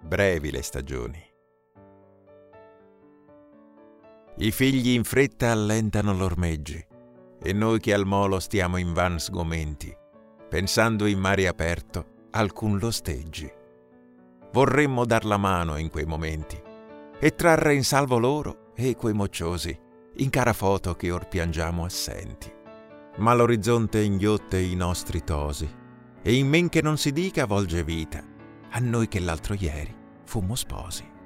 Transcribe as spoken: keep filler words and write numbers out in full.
brevi le stagioni. I figli in fretta allentano l'ormeggi, e noi che al molo stiamo invan sgomenti, pensando in mare aperto alcun lo steggi. Vorremmo dar la mano in quei momenti e trarre in salvo loro e quei mocciosi in cara foto che or piangiamo assenti. Ma l'orizzonte inghiotte i nostri tosi e in men che non si dica volge vita a noi che l'altro ieri fummo sposi.